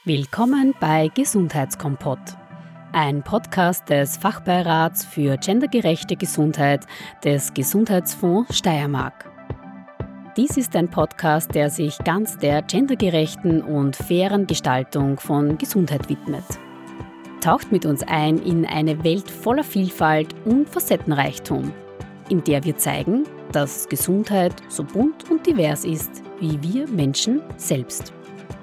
Willkommen bei Gesundheitskompott, ein Podcast des Fachbeirats für gendergerechte Gesundheit des Gesundheitsfonds Steiermark. Dies ist ein Podcast, der sich ganz der gendergerechten und fairen Gestaltung von Gesundheit widmet. Taucht mit uns ein in eine Welt voller Vielfalt und Facettenreichtum, in der wir zeigen, dass Gesundheit so bunt und divers ist wie wir Menschen selbst.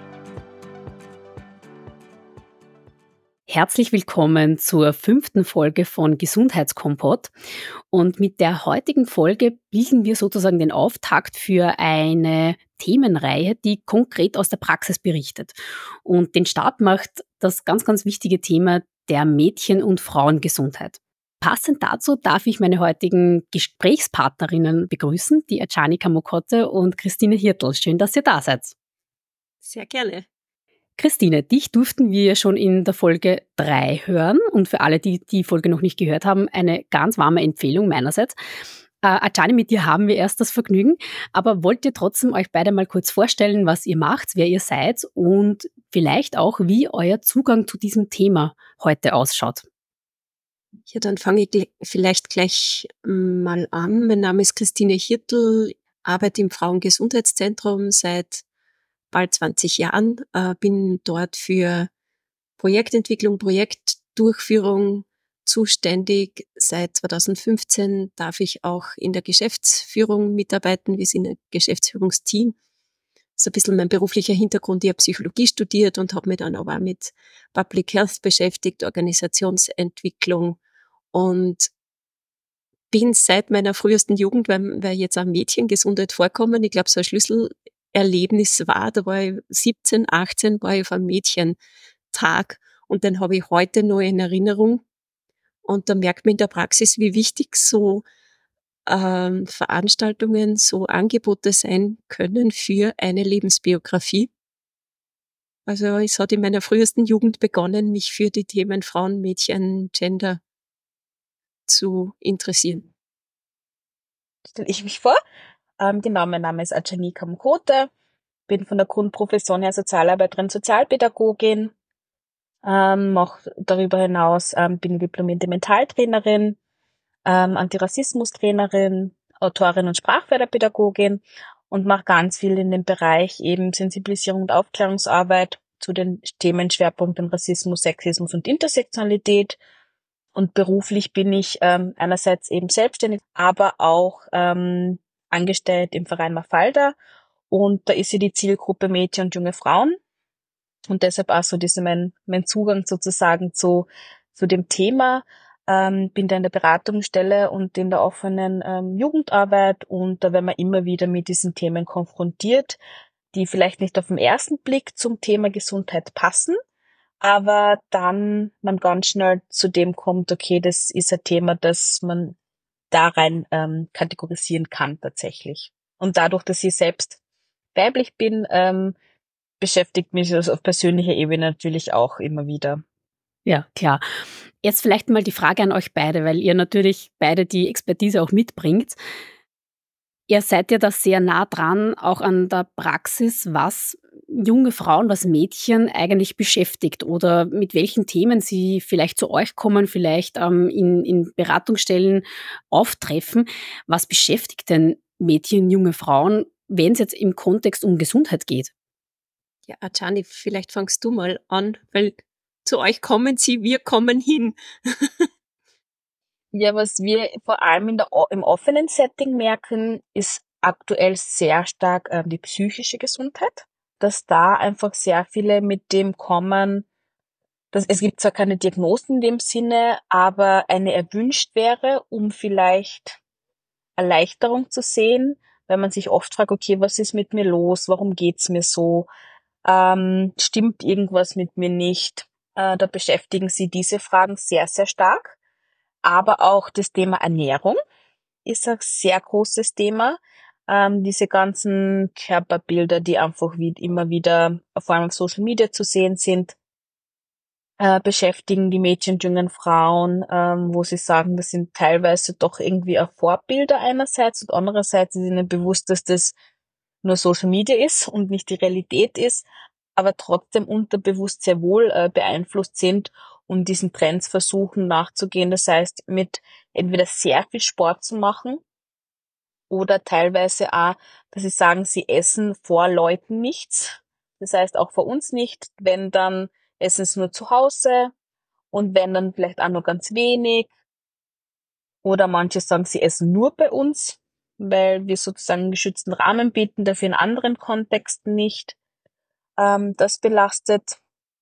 Herzlich willkommen zur 5. Folge von Gesundheitskompott. Und mit der heutigen Folge bilden wir sozusagen den Auftakt für eine Themenreihe, die konkret aus der Praxis berichtet. Und den Start macht das ganz, ganz wichtige Thema der Mädchen- und Frauengesundheit. Passend dazu darf ich meine heutigen Gesprächspartnerinnen begrüßen, die Ajani Kamokotte und Christine Hirtl. Schön, dass ihr da seid. Sehr gerne. Christine, dich durften wir schon in der Folge 3 hören und für alle, die die Folge noch nicht gehört haben, eine ganz warme Empfehlung meinerseits. Ajani, mit dir haben wir erst das Vergnügen, aber wollt ihr trotzdem euch beide mal kurz vorstellen, was ihr macht, wer ihr seid und vielleicht auch, wie euer Zugang zu diesem Thema heute ausschaut? Ja, dann fange ich vielleicht gleich mal an. Mein Name ist Christine Hirtl, arbeite im Frauengesundheitszentrum seit bald 20 Jahren, bin dort für Projektentwicklung, Projektdurchführung zuständig. Seit 2015 darf ich auch in der Geschäftsführung mitarbeiten. Wir sind ein Geschäftsführungsteam. Das ist ein bisschen mein beruflicher Hintergrund. Ich habe Psychologie studiert und habe mich dann aber auch mit Public Health beschäftigt, Organisationsentwicklung und bin seit meiner frühesten Jugend, weil jetzt auch Mädchengesundheit vorkommen, ich glaube, so ein Schlüsselerlebnis war, da war ich 17, 18, war ich auf einem Mädchentag und den habe ich heute noch in Erinnerung. Und da merkt man in der Praxis, wie wichtig so Veranstaltungen, so Angebote sein können für eine Lebensbiografie. Also es hat in meiner frühesten Jugend begonnen, mich für die Themen Frauen, Mädchen, Gender zu interessieren. Stelle ich mich vor. Genau, mein Name ist Ajani Kamokotte, bin von der Grundprofession her Sozialarbeiterin, Sozialpädagogin, mache darüber hinaus, bin diplomierte Mentaltrainerin, Antirassismus-Trainerin, Autorin und Sprachförderpädagogin und mache ganz viel in dem Bereich eben Sensibilisierung und Aufklärungsarbeit zu den Themenschwerpunkten Rassismus, Sexismus und Intersektionalität. Und beruflich bin ich einerseits eben selbstständig, aber auch angestellt im Verein Mafalda. Und da ist ja die Zielgruppe Mädchen und junge Frauen. Und deshalb auch so mein Zugang sozusagen zu dem Thema. Bin da in der Beratungsstelle und in der offenen Jugendarbeit. Und da werden wir immer wieder mit diesen Themen konfrontiert, die vielleicht nicht auf den ersten Blick zum Thema Gesundheit passen, aber dann man ganz schnell zu dem kommt, okay, das ist ein Thema, das man da rein kategorisieren kann tatsächlich. Und dadurch, dass ich selbst weiblich bin, beschäftigt mich das auf persönlicher Ebene natürlich auch immer wieder. Ja, klar. Jetzt vielleicht mal die Frage an euch beide, weil ihr natürlich beide die Expertise auch mitbringt. Ihr seid ja da sehr nah dran, auch an der Praxis, was junge Frauen, was Mädchen eigentlich beschäftigt oder mit welchen Themen sie vielleicht zu euch kommen, vielleicht in Beratungsstellen auftreffen. Was beschäftigt denn Mädchen, junge Frauen, wenn es jetzt im Kontext um Gesundheit geht? Ja, Ajani, vielleicht fangst du mal an, weil zu euch kommen sie, wir kommen hin. Ja, was wir vor allem im offenen Setting merken, ist aktuell sehr stark die psychische Gesundheit, dass da einfach sehr viele mit dem kommen, dass es gibt zwar keine Diagnosen in dem Sinne, aber eine erwünscht wäre, um vielleicht Erleichterung zu sehen, weil man sich oft fragt, okay, was ist mit mir los? Warum geht's mir so? Stimmt irgendwas mit mir nicht? Da beschäftigen sie diese Fragen sehr, sehr stark. Aber auch das Thema Ernährung ist ein sehr großes Thema. Diese ganzen Körperbilder, die einfach immer wieder vor allem auf Social Media zu sehen sind, beschäftigen die Mädchen und jungen Frauen, wo sie sagen, das sind teilweise doch irgendwie auch Vorbilder einerseits und andererseits ist ihnen bewusst, dass das nur Social Media ist und nicht die Realität ist. aber trotzdem unterbewusst sehr wohl beeinflusst sind und diesen Trends versuchen nachzugehen. Das heißt, mit entweder sehr viel Sport zu machen oder teilweise auch, dass sie sagen, sie essen vor Leuten nichts. Das heißt auch vor uns nicht. Wenn, dann essen sie nur zu Hause und wenn, dann vielleicht auch nur ganz wenig. Oder manche sagen, sie essen nur bei uns, weil wir sozusagen einen geschützten Rahmen bieten, dafür in anderen Kontexten nicht. Das belastet.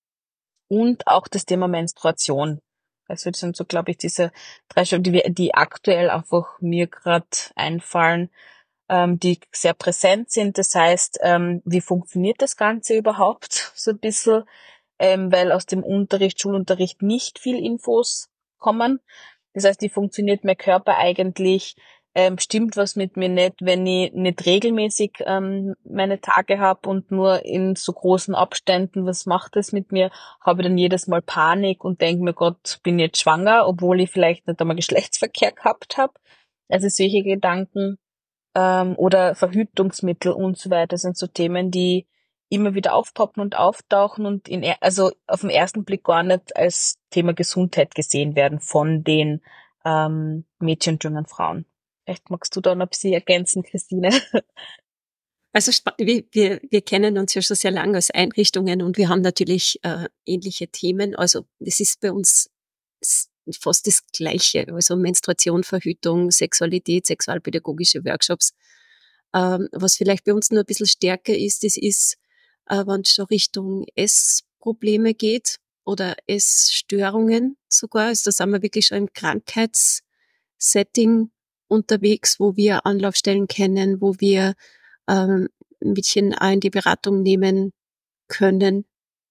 Und auch das Thema Menstruation. Also das sind so, glaube ich, diese 3 Stellen, die aktuell einfach mir gerade einfallen, die sehr präsent sind. Das heißt, wie funktioniert das Ganze überhaupt so ein bisschen, weil aus dem Schulunterricht nicht viel Infos kommen. Das heißt, wie funktioniert mein Körper eigentlich? Stimmt was mit mir nicht, wenn ich nicht regelmäßig meine Tage habe und nur in so großen Abständen? Was macht das mit mir? Habe ich dann jedes Mal Panik und denke mir, Gott, bin ich jetzt schwanger, obwohl ich vielleicht nicht einmal Geschlechtsverkehr gehabt habe? Also solche Gedanken oder Verhütungsmittel und so weiter sind so Themen, die immer wieder aufpoppen und auftauchen und also auf den ersten Blick gar nicht als Thema Gesundheit gesehen werden von den Mädchen und jungen Frauen. Vielleicht magst du da noch ein bisschen ergänzen, Christine. Also wir kennen uns ja schon sehr lange als Einrichtungen und wir haben natürlich ähnliche Themen. Also das ist bei uns fast das Gleiche. Also Menstruation, Verhütung, Sexualität, sexualpädagogische Workshops. Was vielleicht bei uns nur ein bisschen stärker ist, das ist, wenn es schon Richtung Essprobleme geht oder Essstörungen sogar. Also da sind wir wirklich schon im Krankheitssetting unterwegs, wo wir Anlaufstellen kennen, wo wir ein bisschen auch in die Beratung nehmen können.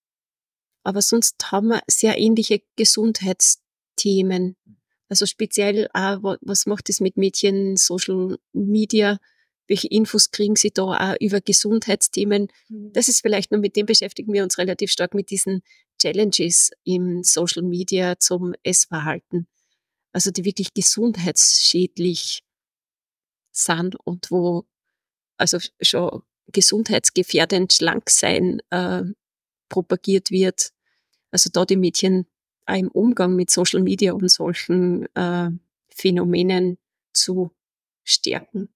Aber sonst haben wir sehr ähnliche Gesundheitsthemen. Also speziell auch, was macht es mit Mädchen, Social Media? Welche Infos kriegen sie da auch über Gesundheitsthemen? Das ist vielleicht nur, mit dem beschäftigen wir uns relativ stark, mit diesen Challenges im Social Media zum Essverhalten. Also die wirklich gesundheitsschädlich sind und wo also schon gesundheitsgefährdend schlank sein propagiert wird. Also da die Mädchen auch im Umgang mit Social Media und solchen Phänomenen zu stärken.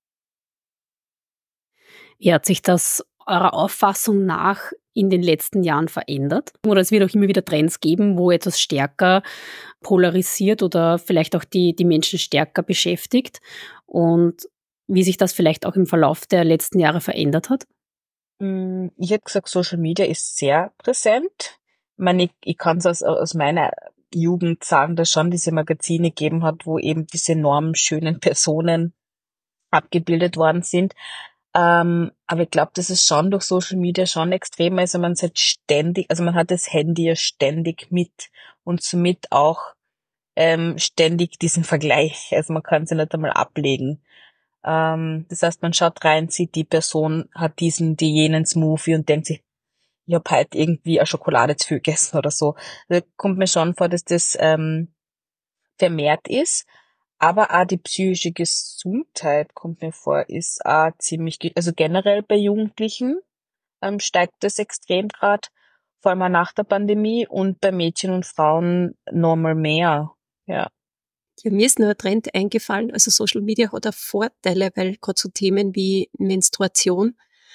Wie hat sich das eurer Auffassung nach in den letzten Jahren verändert? Oder es wird auch immer wieder Trends geben, wo etwas stärker polarisiert oder vielleicht auch die Menschen stärker beschäftigt und wie sich das vielleicht auch im Verlauf der letzten Jahre verändert hat? Ich hätte gesagt, Social Media ist sehr präsent. Ich meine, ich kann es aus meiner Jugend sagen, dass schon diese Magazine gegeben hat, wo eben diese enorm schönen Personen abgebildet worden sind. Aber ich glaube, das ist schon durch Social Media schon extrem. Also man hat ständig, also man hat das Handy ja ständig mit und somit auch ständig diesen Vergleich. Also man kann sie nicht einmal ablegen. Das heißt, man schaut rein, sieht, die Person hat diesen, die jenen Smoothie und denkt sich, ich habe halt irgendwie eine Schokolade zu viel gegessen oder so. Da kommt mir schon vor, dass das vermehrt ist. Aber auch die psychische Gesundheit, kommt mir vor, ist auch also generell bei Jugendlichen steigt das extrem grad, vor allem auch nach der Pandemie und bei Mädchen und Frauen nochmal mehr. Ja. Ja, mir ist nur ein Trend eingefallen. Also Social Media hat auch Vorteile, weil gerade so Themen wie Menstruation,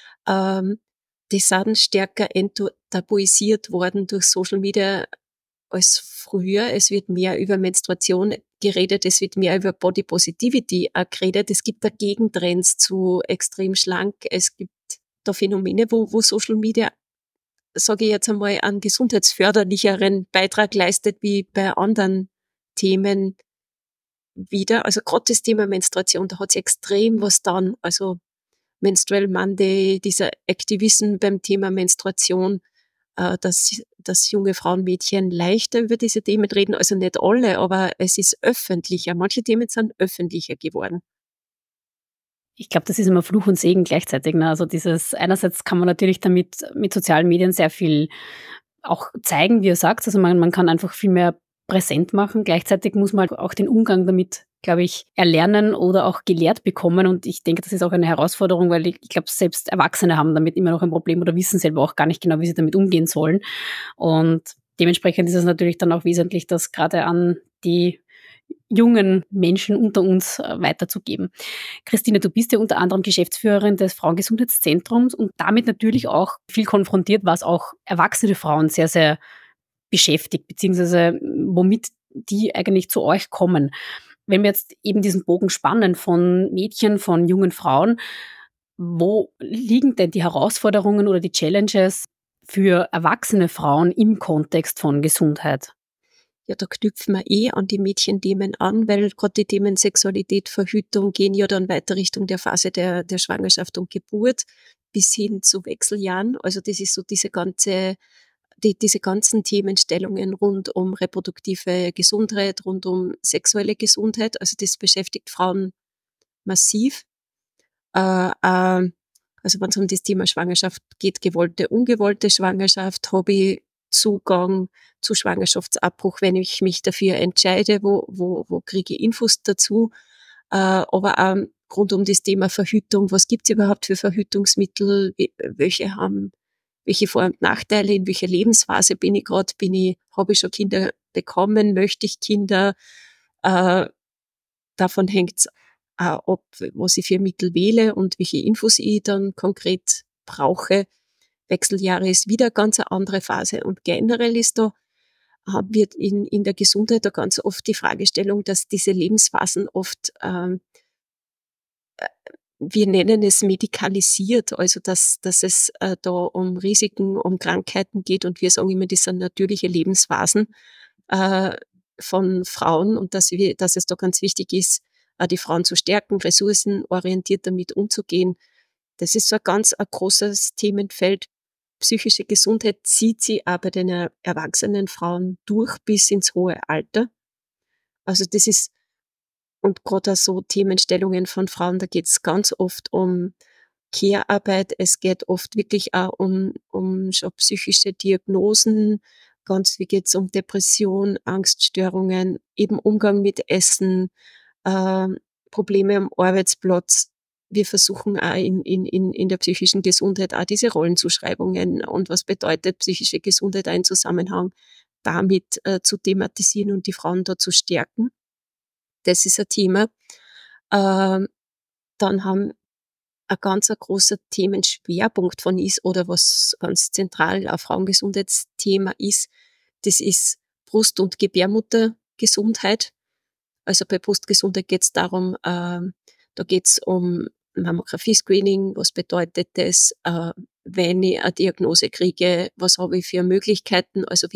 die sind stärker enttabuisiert worden durch Social Media als früher. Es wird mehr über Menstruation geredet, es wird mehr über Body Positivity auch geredet. Es gibt da Gegentrends zu extrem schlank. Es gibt da Phänomene, wo Social Media, sage ich jetzt einmal, einen gesundheitsförderlicheren Beitrag leistet wie bei anderen Themen wieder. Also gerade das Thema Menstruation, da hat sich extrem was dann. Also Menstrual Monday, dieser Aktivismus beim Thema Menstruation, dass junge Frauen, Mädchen leichter über diese Themen reden. Also nicht alle, aber es ist öffentlicher. Manche Themen sind öffentlicher geworden. Ich glaube, das ist immer Fluch und Segen gleichzeitig. Ne? Also einerseits kann man natürlich damit mit sozialen Medien sehr viel auch zeigen, wie ihr sagt. Also man kann einfach viel mehr präsent machen. Gleichzeitig muss man halt auch den Umgang damit glaube ich, erlernen oder auch gelehrt bekommen. Und ich denke, das ist auch eine Herausforderung, weil ich glaube, selbst Erwachsene haben damit immer noch ein Problem oder wissen selber auch gar nicht genau, wie sie damit umgehen sollen. Und dementsprechend ist es natürlich dann auch wesentlich, das gerade an die jungen Menschen unter uns weiterzugeben. Christine, du bist ja unter anderem Geschäftsführerin des Frauengesundheitszentrums und damit natürlich auch viel konfrontiert, was auch erwachsene Frauen sehr, sehr beschäftigt, beziehungsweise womit die eigentlich zu euch kommen. Wenn wir jetzt eben diesen Bogen spannen von Mädchen, von jungen Frauen, wo liegen denn die Herausforderungen oder die Challenges für erwachsene Frauen im Kontext von Gesundheit? Ja, da knüpfen wir an die Mädchenthemen an, weil gerade die Themen Sexualität, Verhütung gehen ja dann weiter Richtung der Phase der Schwangerschaft und Geburt bis hin zu Wechseljahren. Also das ist so diese ganzen Themenstellungen rund um reproduktive Gesundheit, rund um sexuelle Gesundheit. Also das beschäftigt Frauen massiv. Also wenn es um das Thema Schwangerschaft geht, gewollte, ungewollte Schwangerschaft, habe ich Zugang zu Schwangerschaftsabbruch, wenn ich mich dafür entscheide, wo kriege ich Infos dazu, aber auch rund um das Thema Verhütung, was gibt's überhaupt für Verhütungsmittel, welche Vor- und Nachteile, in welcher Lebensphase bin ich gerade, habe ich schon Kinder bekommen, möchte ich Kinder, äh, davon hängt's auch ab, was ich für Mittel wähle und welche Infos ich dann konkret brauche. Wechseljahre ist wieder ganz eine andere Phase. Und generell haben wir in der Gesundheit da ganz oft die Fragestellung, dass diese Lebensphasen oft, wir nennen es medikalisiert, also dass es da um Risiken, um Krankheiten geht und wir sagen immer, das sind natürliche Lebensphasen äh, von Frauen und dass es da ganz wichtig ist, die Frauen zu stärken, ressourcenorientiert damit umzugehen. Das ist so ein großes Themenfeld. Psychische Gesundheit zieht sie aber den erwachsenen Frauen durch bis ins hohe Alter. Also das ist, und gerade auch so Themenstellungen von Frauen, da geht es ganz oft um Care-Arbeit. Es geht oft wirklich auch um schon psychische Diagnosen. Ganz wie geht es um Depression, Angststörungen, eben Umgang mit Essen, ähm, Probleme am Arbeitsplatz. Wir versuchen auch in der psychischen Gesundheit auch diese Rollenzuschreibungen und was bedeutet psychische Gesundheit auch im Zusammenhang damit zu thematisieren und die Frauen da zu stärken. Das ist ein Thema. Ähm, Dann haben ein ganz ein großer Themenschwerpunkt von ist oder was ganz zentral ein Frauengesundheitsthema ist, das ist Brust- und Gebärmuttergesundheit. Also bei Brustgesundheit geht es darum, da geht es um Mammographie-Screening, was bedeutet das, wenn ich eine Diagnose kriege, was habe ich für Möglichkeiten, also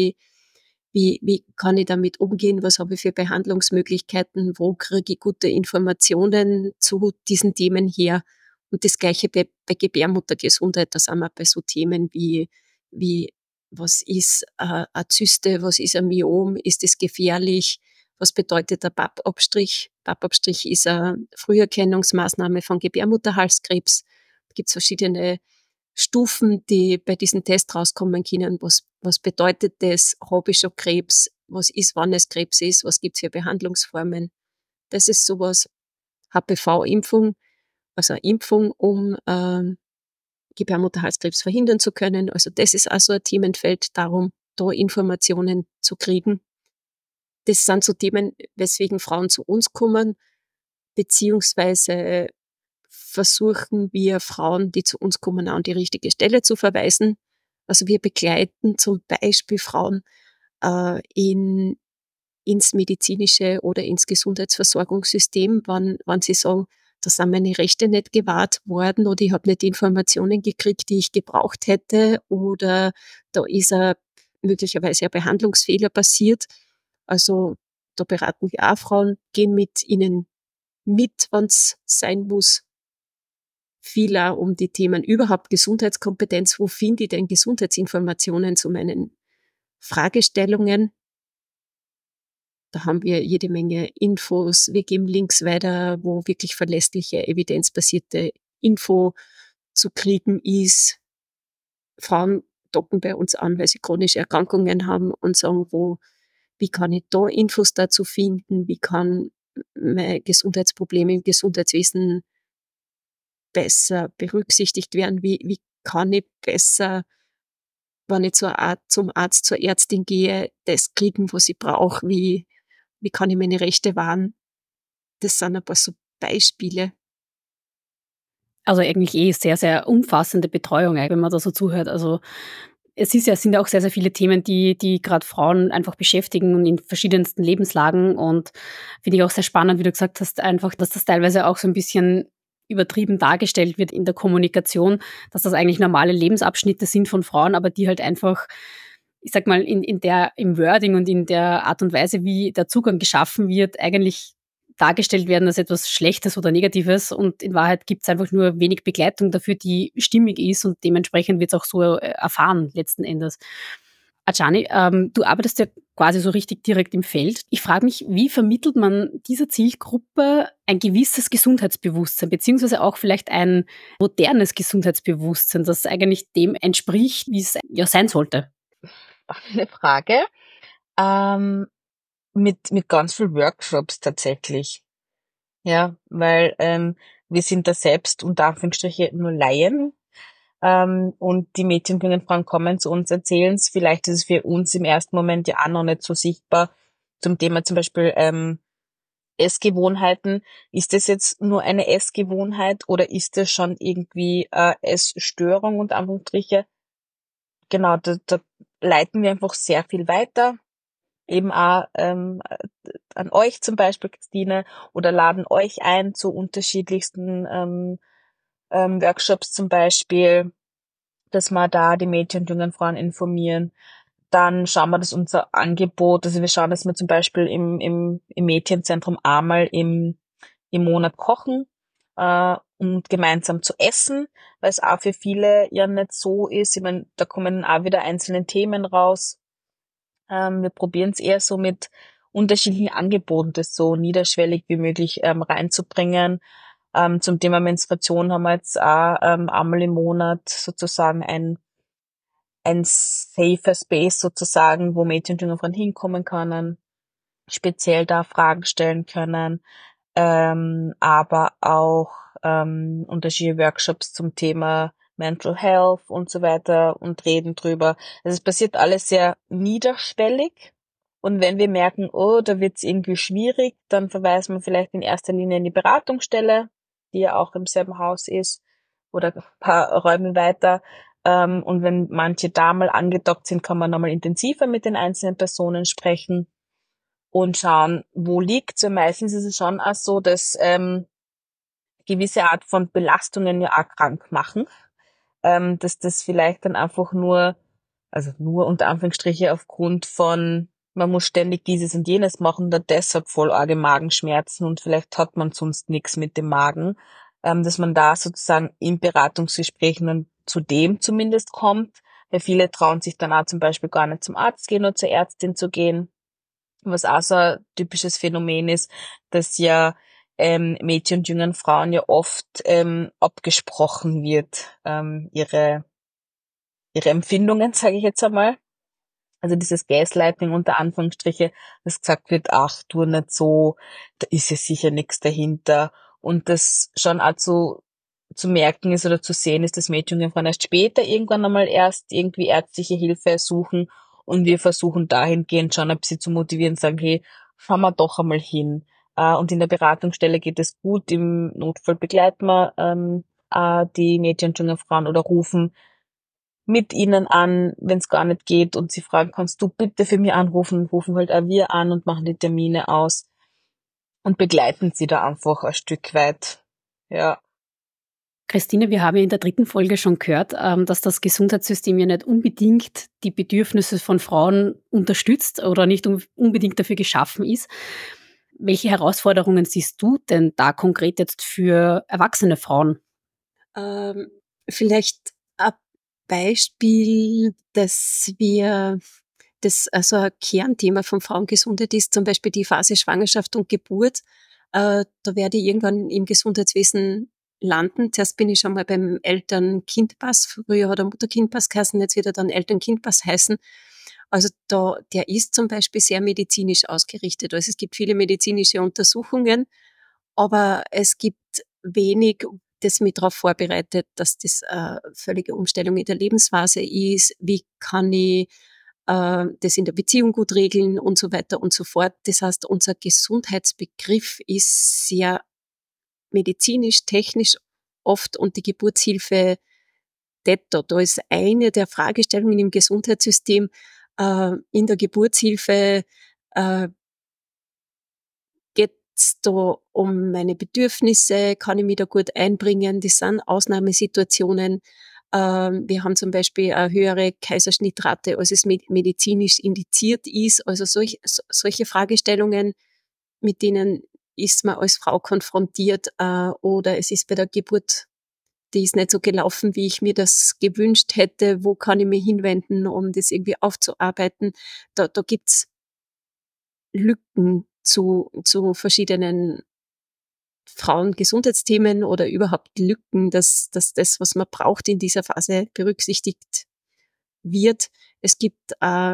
wie kann ich damit umgehen, was habe ich für Behandlungsmöglichkeiten, wo kriege ich gute Informationen zu diesen Themen her. Und das Gleiche bei Gebärmuttergesundheit, da sind wir bei so Themen wie was ist eine Zyste, was ist ein Myom, ist es gefährlich, was bedeutet der BAP-Abstrich? BAP-Abstrich ist eine Früherkennungsmaßnahme von Gebärmutterhalskrebs. Da gibt es verschiedene Stufen, die bei diesem Test rauskommen können. Was bedeutet das? Habe ich schon Krebs? Was ist, wann es Krebs ist? Was gibt es für Behandlungsformen? Das ist sowas. HPV-Impfung, also eine Impfung, um Gebärmutterhalskrebs verhindern zu können. Also das ist also ein Themenfeld, darum, da Informationen zu kriegen. Das sind so Themen, weswegen Frauen zu uns kommen, beziehungsweise versuchen wir Frauen, die zu uns kommen, an die richtige Stelle zu verweisen. Also wir begleiten zum Beispiel Frauen in, ins medizinische oder ins Gesundheitsversorgungssystem, wann sie sagen, da sind meine Rechte nicht gewahrt worden oder ich habe nicht die Informationen gekriegt, die ich gebraucht hätte oder da ist möglicherweise ein Behandlungsfehler passiert. Also da beraten wir auch Frauen, gehen mit ihnen mit, wenn es sein muss, viel auch um die Themen überhaupt Gesundheitskompetenz. Wo finde ich denn Gesundheitsinformationen zu meinen Fragestellungen? Da haben wir jede Menge Infos. Wir geben Links weiter, wo wirklich verlässliche, evidenzbasierte Info zu kriegen ist. Frauen docken bei uns an, weil sie chronische Erkrankungen haben und sagen, wie kann ich da Infos dazu finden? Wie kann meine Gesundheitsprobleme im Gesundheitswesen besser berücksichtigt werden? Wie kann ich besser, wenn ich zum Arzt, zur Ärztin gehe, das kriegen, was ich brauche? Wie kann ich meine Rechte wahren? Das sind ein paar so Beispiele. Also eigentlich sehr, sehr umfassende Betreuung, wenn man da so zuhört. Also sind ja auch sehr, sehr viele Themen, die gerade Frauen einfach beschäftigen und in verschiedensten Lebenslagen. Und finde ich auch sehr spannend, wie du gesagt hast, einfach, dass das teilweise auch so ein bisschen übertrieben dargestellt wird in der Kommunikation, dass das eigentlich normale Lebensabschnitte sind von Frauen, aber die halt einfach, ich sag mal, im Wording und in der Art und Weise, wie der Zugang geschaffen wird, eigentlich dargestellt werden als etwas Schlechtes oder Negatives, und in Wahrheit gibt es einfach nur wenig Begleitung dafür, die stimmig ist, und dementsprechend wird es auch so erfahren letzten Endes. Ajani, du arbeitest ja quasi so richtig direkt im Feld. Ich frage mich, wie vermittelt man dieser Zielgruppe ein gewisses Gesundheitsbewusstsein, beziehungsweise auch vielleicht ein modernes Gesundheitsbewusstsein, das eigentlich dem entspricht, wie es ja sein sollte? Eine Frage. Ähm, mit ganz viel Workshops tatsächlich. Ja, weil wir sind da selbst unter Anführungsstriche nur Laien. Und die Mädchen, jungen Frauen kommen zu uns, erzählen es. Vielleicht ist es für uns im ersten Moment ja auch noch nicht so sichtbar. Zum Thema zum Beispiel Essgewohnheiten. Ist das jetzt nur eine Essgewohnheit oder ist das schon irgendwie Essstörung und Anführungsstriche? Genau, da leiten wir einfach sehr viel weiter. Eben auch an euch zum Beispiel, Christine, oder laden euch ein zu unterschiedlichsten Workshops zum Beispiel, dass wir da die Mädchen und jungen Frauen informieren. Dann schauen wir, dass unser Angebot, also wir schauen, dass wir zum Beispiel im Mädchenzentrum einmal im Monat kochen, und gemeinsam zu essen, weil es auch für viele ja nicht so ist. Ich meine, da kommen auch wieder einzelne Themen raus. Wir probieren es eher so mit unterschiedlichen Angeboten, das so niederschwellig wie möglich reinzubringen. Zum Thema Menstruation haben wir jetzt auch einmal im Monat sozusagen ein safer Space sozusagen, wo Mädchen und junge Frauen hinkommen können, speziell da Fragen stellen können, aber auch unterschiedliche Workshops zum Thema Mental Health und so weiter und reden drüber. Also es passiert alles sehr niederschwellig. Und wenn wir merken, oh, da wird's irgendwie schwierig, dann verweisen wir vielleicht in erster Linie in die Beratungsstelle, die ja auch im selben Haus ist, oder ein paar Räume weiter. Und wenn manche da mal angedockt sind, kann man nochmal intensiver mit den einzelnen Personen sprechen und schauen, wo liegt's. Weil meistens ist es schon auch so, dass gewisse Art von Belastungen ja auch krank machen. Dass das vielleicht dann einfach also nur unter Anführungsstriche aufgrund von, man muss ständig dieses und jenes machen, da deshalb voll arge Magenschmerzen und vielleicht hat man sonst nichts mit dem Magen, dass man da sozusagen im Beratungsgespräch dann zu dem zumindest kommt, weil viele trauen sich dann auch zum Beispiel gar nicht zum Arzt gehen oder zur Ärztin zu gehen, was auch so ein typisches Phänomen ist, dass ja Mädchen und jungen Frauen ja oft abgesprochen wird, ihre Empfindungen, sage ich jetzt einmal. Also dieses Gaslighting unter Anführungsstriche, dass gesagt wird, ach, tu nicht so, da ist ja sicher nichts dahinter. Und das schon auch zu merken ist oder zu sehen ist, dass Mädchen und junge Frauen erst später irgendwann einmal erst irgendwie ärztliche Hilfe suchen, und wir versuchen dahingehend schon ein bisschen zu motivieren, sagen, hey, schauen wir doch einmal hin. Und in der Beratungsstelle geht es gut, im Notfall begleiten wir die Mädchen und junge Frauen oder rufen mit ihnen an, wenn es gar nicht geht, und sie fragen, kannst du bitte für mich anrufen, rufen halt auch wir an und machen die Termine aus und begleiten sie da einfach ein Stück weit. Ja. Christine, wir haben ja in der 3. Folge schon gehört, dass das Gesundheitssystem ja nicht unbedingt die Bedürfnisse von Frauen unterstützt oder nicht unbedingt dafür geschaffen ist. Welche Herausforderungen siehst du denn da konkret jetzt für erwachsene Frauen? Vielleicht ein Beispiel, das also ein Kernthema von Frauengesundheit ist, zum Beispiel die Phase Schwangerschaft und Geburt. Da werde ich irgendwann im Gesundheitswesen landen. Zuerst bin ich schon mal beim Eltern-Kind-Pass. Früher hat er Mutter-Kind-Pass geheißen, jetzt wird er dann Eltern-Kind-Pass heißen. Also der ist zum Beispiel sehr medizinisch ausgerichtet. Also es gibt viele medizinische Untersuchungen, aber es gibt wenig, das mich darauf vorbereitet, dass das völlige Umstellung in der Lebensphase ist. Wie kann ich das in der Beziehung gut regeln und so weiter und so fort. Das heißt, unser Gesundheitsbegriff ist sehr medizinisch, technisch oft und die Geburtshilfe da ist eine der Fragestellungen im Gesundheitssystem in der Geburtshilfe, äh, geht's da um meine Bedürfnisse? Kann ich mich da gut einbringen? Das sind Ausnahmesituationen. Wir haben zum Beispiel eine höhere Kaiserschnittrate, als es medizinisch indiziert ist. Also solche Fragestellungen, mit denen ist man als Frau konfrontiert, oder es ist bei der Geburt, die ist nicht so gelaufen, wie ich mir das gewünscht hätte. Wo kann ich mich hinwenden, um das irgendwie aufzuarbeiten? Da gibt's Lücken zu verschiedenen Frauengesundheitsthemen oder überhaupt Lücken, dass das, was man braucht in dieser Phase, berücksichtigt wird. Es gibt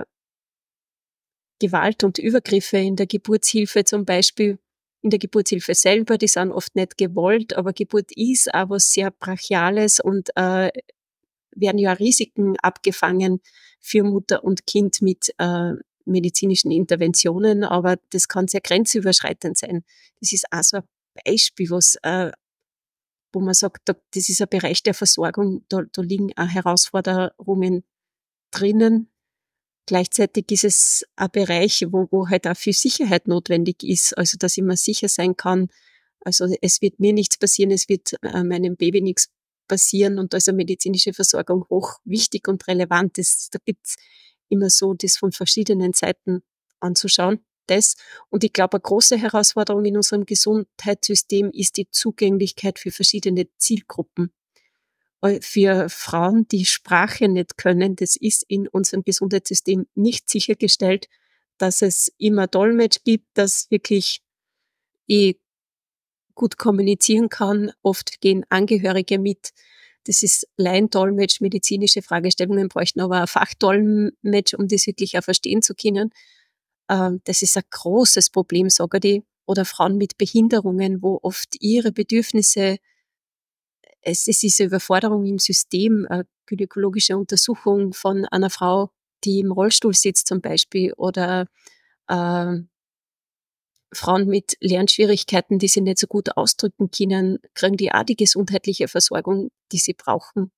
Gewalt und Übergriffe in der Geburtshilfe zum Beispiel, in der Geburtshilfe selber, die sind oft nicht gewollt, aber Geburt ist auch was sehr Brachiales und werden ja Risiken abgefangen für Mutter und Kind mit medizinischen Interventionen, aber das kann sehr grenzüberschreitend sein. Das ist auch so ein Beispiel, wo man sagt, das ist ein Bereich der Versorgung, da liegen auch Herausforderungen drinnen. Gleichzeitig ist es ein Bereich, wo halt auch viel Sicherheit notwendig ist, also dass ich mir sicher sein kann, also es wird mir nichts passieren, es wird meinem Baby nichts passieren und da ist eine medizinische Versorgung hoch wichtig und relevant. Da gibt's immer so das von verschiedenen Seiten anzuschauen. Das. Und ich glaube, eine große Herausforderung in unserem Gesundheitssystem ist die Zugänglichkeit für verschiedene Zielgruppen. Für Frauen, die Sprache nicht können, das ist in unserem Gesundheitssystem nicht sichergestellt, dass es immer Dolmetsch gibt, dass wirklich ich gut kommunizieren kann. Oft gehen Angehörige mit. Das ist Laiendolmetsch, medizinische Fragestellungen bräuchten aber ein Fachdolmetsch, um das wirklich auch verstehen zu können. Das ist ein großes Problem, sage ich. Oder Frauen mit Behinderungen, wo oft ihre Bedürfnisse, es ist diese Überforderung im System, gynäkologische Untersuchung von einer Frau, die im Rollstuhl sitzt zum Beispiel, oder äh, Frauen mit Lernschwierigkeiten, die sich nicht so gut ausdrücken können, kriegen die auch die gesundheitliche Versorgung, die sie brauchen.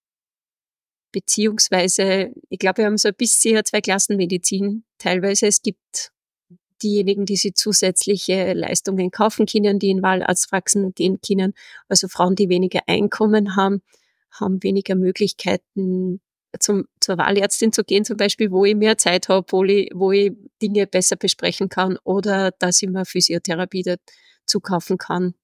Beziehungsweise, ich glaube, wir haben so ein bisschen Zweiklassenmedizin teilweise. Es gibt diejenigen, die sich zusätzliche Leistungen kaufen können, die in Wahlarztpraxen gehen können. Also Frauen, die weniger Einkommen haben, haben weniger Möglichkeiten, zur Wahlärztin zu gehen, zum Beispiel, wo ich mehr Zeit habe, wo ich Dinge besser besprechen kann oder dass ich mir Physiotherapie dazu kaufen kann.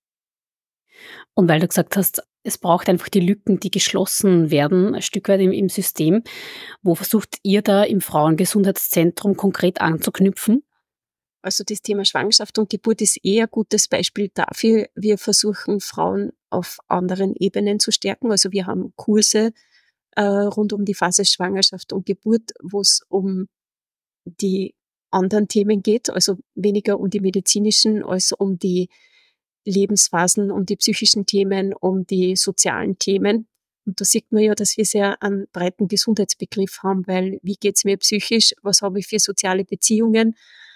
Und weil du gesagt hast, es braucht einfach die Lücken, die geschlossen werden, ein Stück weit im System. Wo versucht ihr da im Frauengesundheitszentrum konkret anzuknüpfen? Also das Thema Schwangerschaft und Geburt ist eher ein gutes Beispiel dafür. Wir versuchen, Frauen auf anderen Ebenen zu stärken. Also wir haben Kurse rund um die Phase Schwangerschaft und Geburt, wo es um die anderen Themen geht, also weniger um die medizinischen als um die Lebensphasen, um die psychischen Themen, um die sozialen Themen. Und da sieht man ja, dass wir sehr einen breiten Gesundheitsbegriff haben, weil wie geht's mir psychisch, was habe ich für soziale Beziehungen,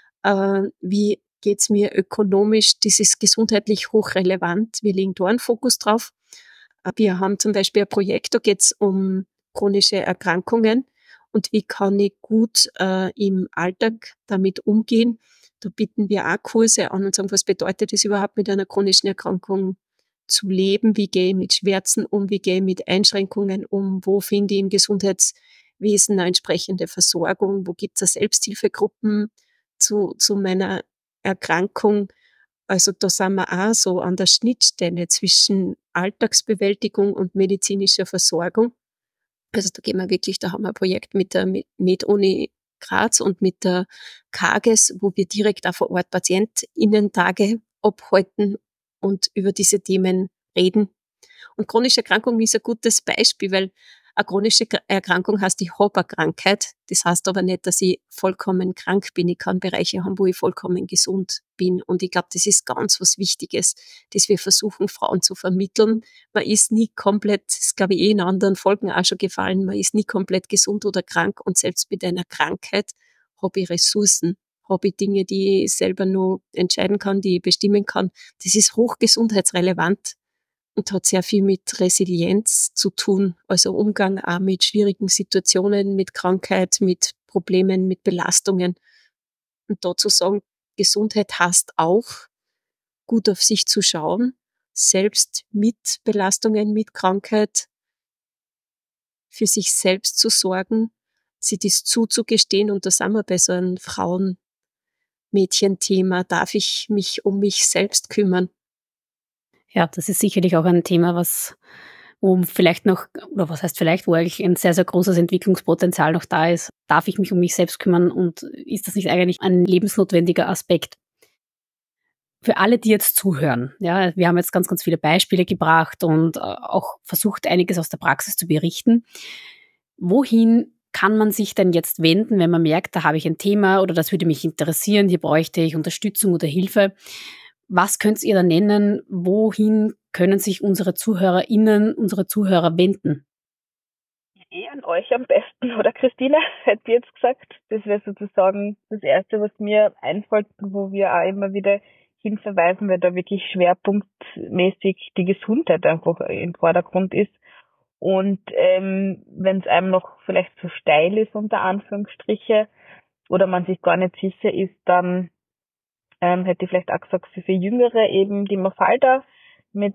wie geht's mir ökonomisch, das ist gesundheitlich hochrelevant. Wir legen da einen Fokus drauf. Wir haben zum Beispiel ein Projekt, da geht's um chronische Erkrankungen und wie kann ich gut im Alltag damit umgehen. Da bieten wir auch Kurse an und sagen, was bedeutet es überhaupt, mit einer chronischen Erkrankung zu leben? Wie gehe ich mit Schmerzen um? Wie gehe ich mit Einschränkungen um? Wo finde ich im Gesundheitswesen eine entsprechende Versorgung? Wo gibt es Selbsthilfegruppen zu meiner Erkrankung? Also da sind wir auch so an der Schnittstelle zwischen Alltagsbewältigung und medizinischer Versorgung. Also da haben wir ein Projekt mit der Med-Uni Graz und mit der KAGES, wo wir direkt auch vor Ort PatientInnen-Tage abhalten und über diese Themen reden. Und chronische Erkrankung ist ein gutes Beispiel, weil Eine chronische Erkrankung heißt, ich habe eine Krankheit. Das heißt aber nicht, dass ich vollkommen krank bin. Ich kann Bereiche haben, wo ich vollkommen gesund bin. Und ich glaube, das ist ganz was Wichtiges, das wir versuchen, Frauen zu vermitteln. Man ist nie komplett, das glaube ich in anderen Folgen auch schon gefallen, man ist nie komplett gesund oder krank. Und selbst mit einer Krankheit habe ich Ressourcen, habe ich Dinge, die ich selber nur entscheiden kann, die ich bestimmen kann. Das ist hochgesundheitsrelevant und hat sehr viel mit Resilienz zu tun, also Umgang auch mit schwierigen Situationen, mit Krankheit, mit Problemen, mit Belastungen. Und dazu sagen, Gesundheit heißt auch, gut auf sich zu schauen, selbst mit Belastungen, mit Krankheit, für sich selbst zu sorgen, sich das zuzugestehen. Und da sind wir bei so einem Frauen-Mädchen-Thema. Darf ich mich um mich selbst kümmern? Ja, das ist sicherlich auch ein Thema, wo vielleicht noch, oder was heißt vielleicht, wo eigentlich ein sehr, sehr großes Entwicklungspotenzial noch da ist. Darf ich mich um mich selbst kümmern und ist das nicht eigentlich ein lebensnotwendiger Aspekt? Für alle, die jetzt zuhören, ja, wir haben jetzt ganz, ganz viele Beispiele gebracht und auch versucht, einiges aus der Praxis zu berichten. Wohin kann man sich denn jetzt wenden, wenn man merkt, da habe ich ein Thema oder das würde mich interessieren, hier bräuchte ich Unterstützung oder Hilfe? Was könnt ihr da nennen? Wohin können sich unsere ZuhörerInnen, unsere Zuhörer wenden? An euch am besten, oder Christine, hätte ich jetzt gesagt. Das wäre sozusagen das Erste, was mir einfällt, wo wir auch immer wieder hinverweisen, weil da wirklich schwerpunktmäßig die Gesundheit einfach im Vordergrund ist. Und wenn es einem noch vielleicht zu steil ist, unter Anführungsstriche, oder man sich gar nicht sicher ist, dann hätte ich vielleicht auch gesagt, für Jüngere eben die Mafalda mit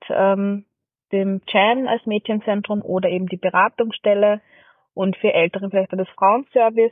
dem Chan als Mädchenzentrum oder eben die Beratungsstelle und für Ältere vielleicht auch das Frauenservice.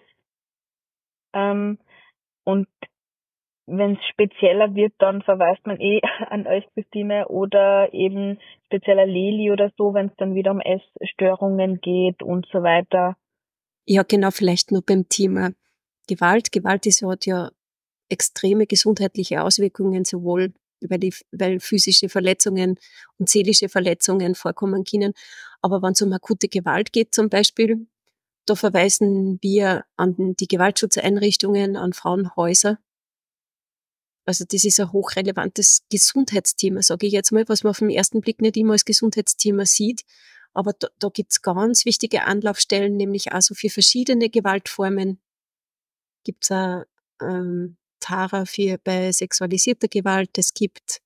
Und wenn es spezieller wird, dann verweist man an euch, Christine, oder eben spezieller Leli oder so, wenn es dann wieder um Essstörungen geht und so weiter. Ja, genau, vielleicht nur beim Thema Gewalt. Gewalt hat ja extreme gesundheitliche Auswirkungen, sowohl weil physische Verletzungen und seelische Verletzungen vorkommen können. Aber wenn es um akute Gewalt geht zum Beispiel, da verweisen wir an die Gewaltschutzeinrichtungen, an Frauenhäuser. Also das ist ein hochrelevantes Gesundheitsthema, sage ich jetzt mal, was man auf den ersten Blick nicht immer als Gesundheitsthema sieht. Aber da gibt's ganz wichtige Anlaufstellen, nämlich also für verschiedene Gewaltformen. Gibt's auch Tara bei sexualisierter Gewalt. Es gibt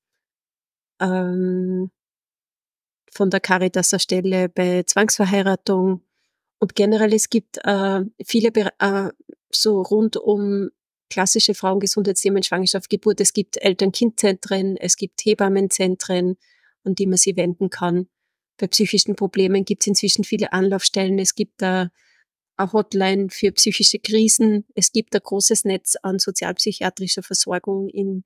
ähm, von der Caritas eine Stelle bei Zwangsverheiratung. Und generell, es gibt viele so rund um klassische Frauengesundheitsthemen, Schwangerschaft, Geburt. Es gibt Eltern-Kind-Zentren, es gibt Hebammenzentren, an die man sich wenden kann. Bei psychischen Problemen gibt es inzwischen viele Anlaufstellen. Es gibt eine Hotline für psychische Krisen. Es gibt ein großes Netz an sozialpsychiatrischer Versorgung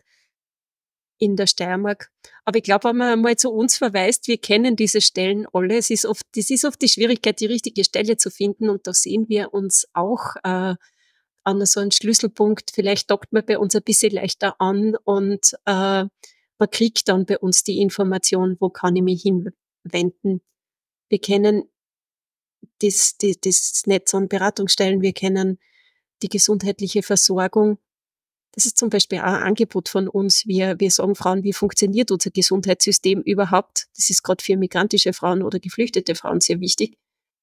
in der Steiermark. Aber ich glaube, wenn man mal zu uns verweist, wir kennen diese Stellen alle. Das ist oft die Schwierigkeit, die richtige Stelle zu finden. Und da sehen wir uns auch an so einem Schlüsselpunkt. Vielleicht dockt man bei uns ein bisschen leichter an und man kriegt dann bei uns die Information, wo kann ich mich hinwenden. Wir kennen das Netz an Beratungsstellen, wir kennen die gesundheitliche Versorgung. Das ist zum Beispiel auch ein Angebot von uns. Wir sagen Frauen, wie funktioniert unser Gesundheitssystem überhaupt? Das ist gerade für migrantische Frauen oder geflüchtete Frauen sehr wichtig.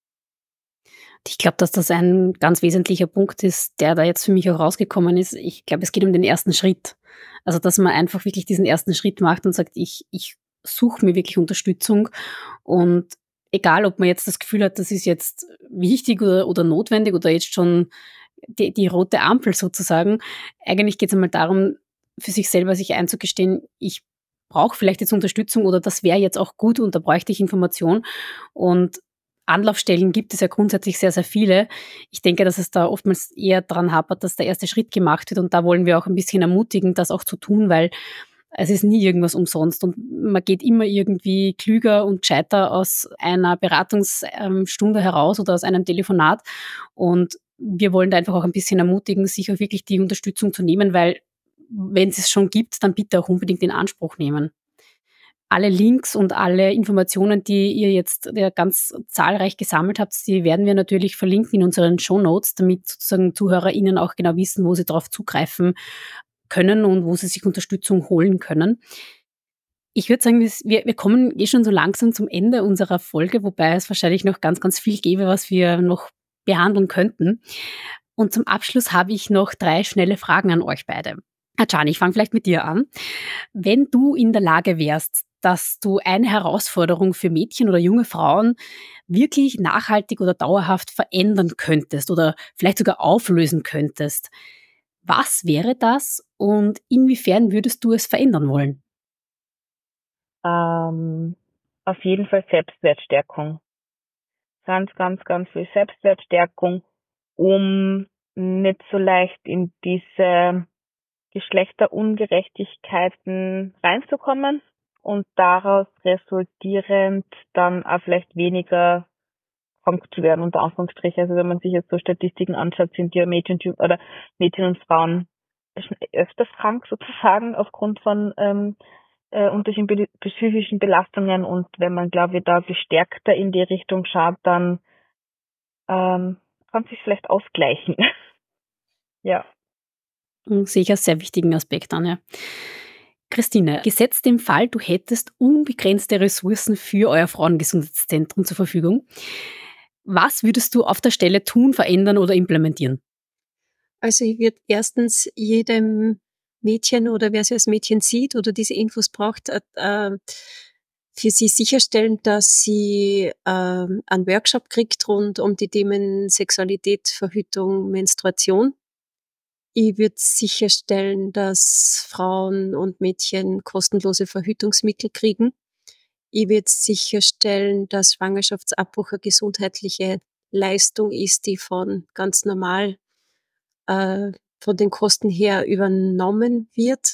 Ich glaube, dass das ein ganz wesentlicher Punkt ist, der da jetzt für mich auch rausgekommen ist. Ich glaube, es geht um den ersten Schritt. Also, dass man einfach wirklich diesen ersten Schritt macht und sagt, ich suche mir wirklich Unterstützung. Und egal, ob man jetzt das Gefühl hat, das ist jetzt wichtig oder notwendig oder jetzt schon die rote Ampel sozusagen. Eigentlich geht es einmal darum, für sich selber sich einzugestehen, ich brauche vielleicht jetzt Unterstützung oder das wäre jetzt auch gut und da bräuchte ich Information. Und Anlaufstellen gibt es ja grundsätzlich sehr, sehr viele. Ich denke, dass es da oftmals eher daran hapert, dass der erste Schritt gemacht wird. Und da wollen wir auch ein bisschen ermutigen, das auch zu tun, weil es ist nie irgendwas umsonst. Und man geht immer irgendwie klüger und gescheiter aus einer Beratungsstunde heraus oder aus einem Telefonat. Und wir wollen da einfach auch ein bisschen ermutigen, sich auch wirklich die Unterstützung zu nehmen, weil wenn es schon gibt, dann bitte auch unbedingt in Anspruch nehmen. Alle Links und alle Informationen, die ihr jetzt ganz zahlreich gesammelt habt, die werden wir natürlich verlinken in unseren Shownotes, damit sozusagen ZuhörerInnen auch genau wissen, wo sie darauf zugreifen können und wo sie sich Unterstützung holen können. Ich würde sagen, wir kommen schon so langsam zum Ende unserer Folge, wobei es wahrscheinlich noch ganz, ganz viel gäbe, was wir noch behandeln könnten. Und zum Abschluss habe ich noch 3 schnelle Fragen an euch beide. Ajani, ich fange vielleicht mit dir an. Wenn du in der Lage wärst, dass du eine Herausforderung für Mädchen oder junge Frauen wirklich nachhaltig oder dauerhaft verändern könntest oder vielleicht sogar auflösen könntest, was wäre das und inwiefern würdest du es verändern wollen? Auf jeden Fall Selbstwertstärkung. Ganz, ganz, ganz viel Selbstwertstärkung, um nicht so leicht in diese Geschlechterungerechtigkeiten reinzukommen und daraus resultierend dann auch vielleicht weniger krank zu werden, unter Anführungsstrichen. Also wenn man sich jetzt so Statistiken anschaut, sind ja Mädchen und Frauen öfters krank sozusagen aufgrund von unterschiedlichen psychischen Belastungen, und wenn man, glaube ich, da gestärkter in die Richtung schaut, dann kann sich vielleicht ausgleichen. Ja. Sehe ich als sehr wichtigen Aspekt an, ja. Christine, gesetzt dem Fall, du hättest unbegrenzte Ressourcen für euer Frauengesundheitszentrum zur Verfügung, was würdest du auf der Stelle tun, verändern oder implementieren? Also ich würde erstens jedem Mädchen oder wer sich als Mädchen sieht oder diese Infos braucht, für sie sicherstellen, dass sie einen Workshop kriegt rund um die Themen Sexualität, Verhütung, Menstruation. Ich würde sicherstellen, dass Frauen und Mädchen kostenlose Verhütungsmittel kriegen. Ich würde sicherstellen, dass Schwangerschaftsabbruch eine gesundheitliche Leistung ist, die von ganz normal von den Kosten her übernommen wird.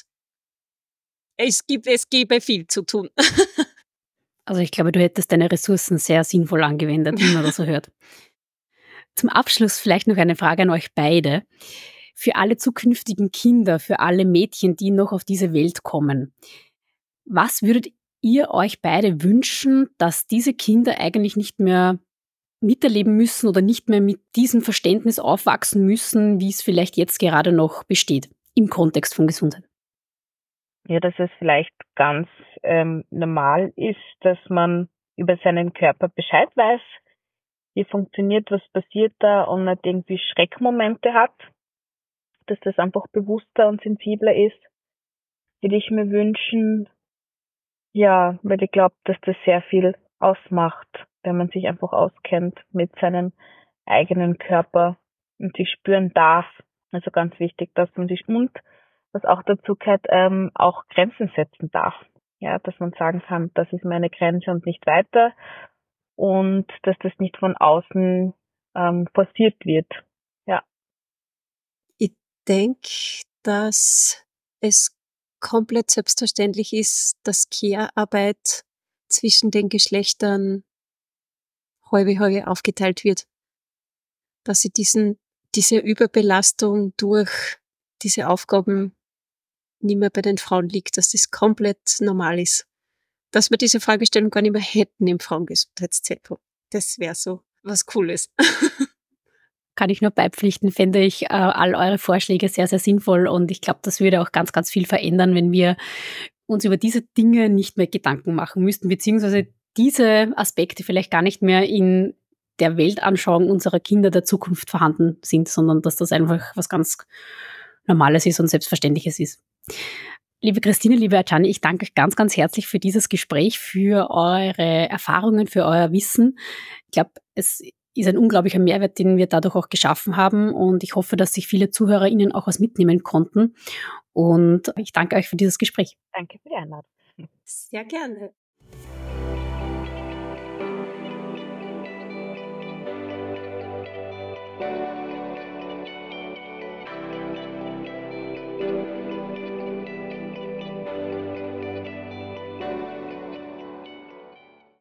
Es gäbe viel zu tun. Also ich glaube, du hättest deine Ressourcen sehr sinnvoll angewendet, wie man das so hört. Zum Abschluss vielleicht noch eine Frage an euch beide. Für alle zukünftigen Kinder, für alle Mädchen, die noch auf diese Welt kommen, was würdet ihr euch beide wünschen, dass diese Kinder eigentlich nicht mehr miterleben müssen oder nicht mehr mit diesem Verständnis aufwachsen müssen, wie es vielleicht jetzt gerade noch besteht, im Kontext von Gesundheit? Ja, dass es vielleicht ganz normal ist, dass man über seinen Körper Bescheid weiß, wie funktioniert, was passiert da, und nicht irgendwie Schreckmomente hat, dass das einfach bewusster und sensibler ist, würde ich mir wünschen. Ja, weil ich glaube, dass das sehr viel ausmacht, wenn man sich einfach auskennt mit seinem eigenen Körper und sich spüren darf. Also ganz wichtig, dass man sich, und was auch dazu gehört, auch Grenzen setzen darf. Ja, dass man sagen kann, das ist meine Grenze und nicht weiter, und dass das nicht von außen forciert wird. Ja. Ich denke, dass es komplett selbstverständlich ist, dass Care-Arbeit zwischen den Geschlechtern halbe aufgeteilt wird. Dass sie diese Überbelastung durch diese Aufgaben nicht mehr bei den Frauen liegt, dass das komplett normal ist. Dass wir diese Fragestellung gar nicht mehr hätten im Frauengesundheitszentrum. Das wäre so was Cooles. Kann ich nur beipflichten, fände ich all eure Vorschläge sehr, sehr sinnvoll, und ich glaube, das würde auch ganz, ganz viel verändern, wenn wir uns über diese Dinge nicht mehr Gedanken machen müssten, beziehungsweise diese Aspekte vielleicht gar nicht mehr in der Weltanschauung unserer Kinder der Zukunft vorhanden sind, sondern dass das einfach was ganz Normales ist und Selbstverständliches ist. Liebe Christine, liebe Ajani, ich danke euch ganz, ganz herzlich für dieses Gespräch, für eure Erfahrungen, für euer Wissen. Ich glaube, es ist ein unglaublicher Mehrwert, den wir dadurch auch geschaffen haben, und ich hoffe, dass sich viele ZuhörerInnen auch was mitnehmen konnten, und ich danke euch für dieses Gespräch. Danke für die Einladung. Sehr gerne.